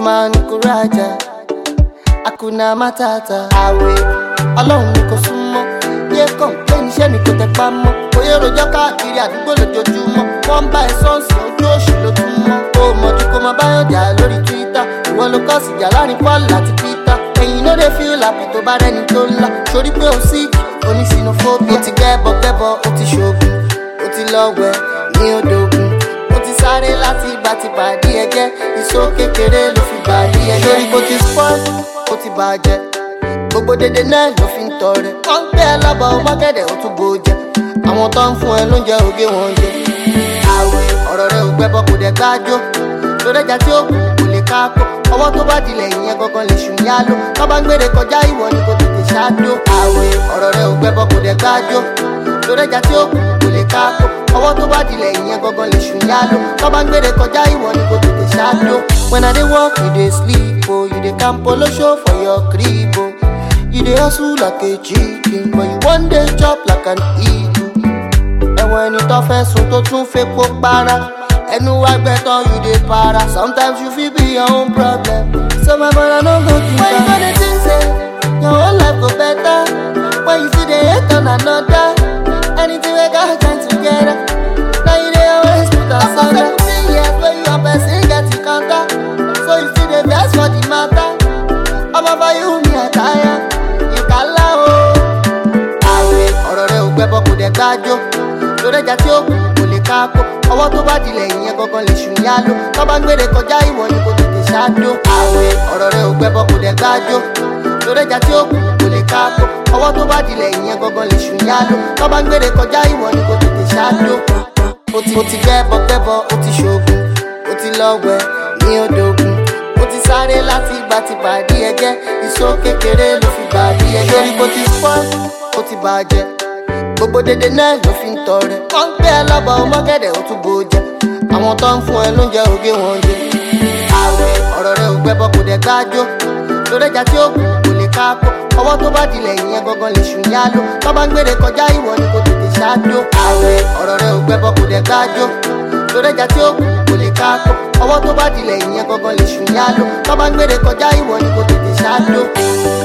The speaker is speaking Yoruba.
Usman Kuraja, Hakuna Matata. Àwẹ̀ Ọlọ́run ni kò súnmọ́, yé complain iṣẹ́ ni kò tẹpá mọ́. Oyè rojọ́ káàkiri àdúgbò lójoojúmọ́, wọ́n ń bá ẹ sọ́ọ̀sì ojú òṣì ló tún mọ́. Ó mọ̀jú kó máa báyọ̀ jà lórí Twitter, ìwọ ló kọ́ síjà láàrin Paul àti Peter. Ẹ̀yin ló dé feel happy tó bá rẹ́ni tó ńlá, sórí pé ó sick, oní xenophobia. Ó ti gbẹ́bọ̀, ó ti ṣoògùn, ó ti lọ wẹ̀ ní odògùn. Ó ti sáré láti ìgbà tí bàdí ẹgẹ́, ìṣó kékeré ló fi bàdí ẹgẹ́. Sórí bó ti spoil, ó ti bàjẹ́, gbogbo dédé náà ló fi ń tọrẹ. Wọ́n ń gbé ẹ lọ́bọ̀ ọmọgẹ́dẹ̀ ó tún bò jẹ, àwọn tó ń fún ẹ lóúnjẹ ògé wọn jẹ. Àwẹ̀ ọ̀rọ̀ rẹ ò gbẹ́bọ̀ kò dẹ̀ gbájó, lórí ẹja tí ó kù kò lè kákó. Ọwọ́ tó bá dilẹ̀ ìyẹn gangan lè ṣùn yálò, tó bá ń gbére kọjá ìwọ ni kò tètè ṣáájú. Àwẹ̀ ọ̀rọ̀ rẹ ò gbẹ́bọ̀ kò dẹ̀ gbájó, lórí ẹja tí ó kù kò lè kákó. Ọwọ́ tó bá dilẹ̀ ìyẹn gangan lè ṣùn yálò, tó bá ń gbére kọjá ìwọ ni kò tètè ṣáájú. When I dey work, you dey sleep, oh, you dey camp polo show for your crib, oh. You dey hustle like a chicken, but you one day chop like an eagle. Ẹ̀wọ̀n ẹni tó fẹ́ sùn tó tún fẹ́ kó para, ẹnu wa gbẹ́tọ̀ you dey para. Sometimes you fit be your own problem, so my brother no go too far. When you gonna think say your whole life go better, when you see the hate on another, anything we got join together, now you dey always put us under. 17 years when you and person get encounter, so you still dey vex for the matter. I'm over you, me I tire, you kala o. Àwẹ̀ ọ̀rọ̀ rẹ ò gbẹ́bọ̀ kò dẹ̀ gbájó, lórí ẹja tí ó kù kò lè kákó. Ọwọ́ tó bá dilẹ̀ ìyẹn gangan lè ṣùn yálò, tó bá ń gbére kọjá ìwọ ni kò tètè ṣáájú. Àwẹ̀ ọ̀rọ̀ rẹ ò gbẹ́bọ̀ kò dẹ̀ gbájó, lórí ẹja tí ó kù kò lè kákó. Ọwọ́ tó bá dilẹ̀ ìyẹn gangan lè ṣùn yálò, tó bá ń gbére kọjá ìwọ ni kò tètè ṣáájú. Ó ti gbẹ́bọ̀, ó ti ṣoògùn, ó ti lọ wẹ̀ ní odògùn. Ó ti sáré láti ìgbà tí bàdí ẹgẹ́, ìṣó kékeré ló fi bàdí ẹgẹ́. Sórí bó ti spoil, ó ti bàjẹ́, gbogbo dédé náà ló fi ń tọrẹ. Wọ́n ń gbé ẹ lọ́bọ̀ ọmọgẹ́dẹ̀ ó tún bò jẹ, àwọn tó ń fún ẹ lóúnjẹ ògé wọn jẹ. Àwẹ̀ ọ̀rọ̀ rẹ ò gbẹ́bọ̀ kò dẹ̀ gbájó, lórí ẹja tí ó kù kò lè kákó. Ọwọ́ tó bá dilẹ̀ ìyẹn gangan lè ṣùn yálò, tó bá ń gbére kọjá ìwọ ni kò tètè ṣáájú. Àwẹ̀ ọ̀rọ̀ rẹ ò gbẹ́bọ̀ kò dẹ̀ gbájó, lórí ẹja tí ó kù kò lè kákó. Ọwọ́ tó bá dilẹ̀ ìyẹn gangan lè ṣùn yálò, tó bá ń gbére kọjá ìwọ ni kò tètè ṣáájú.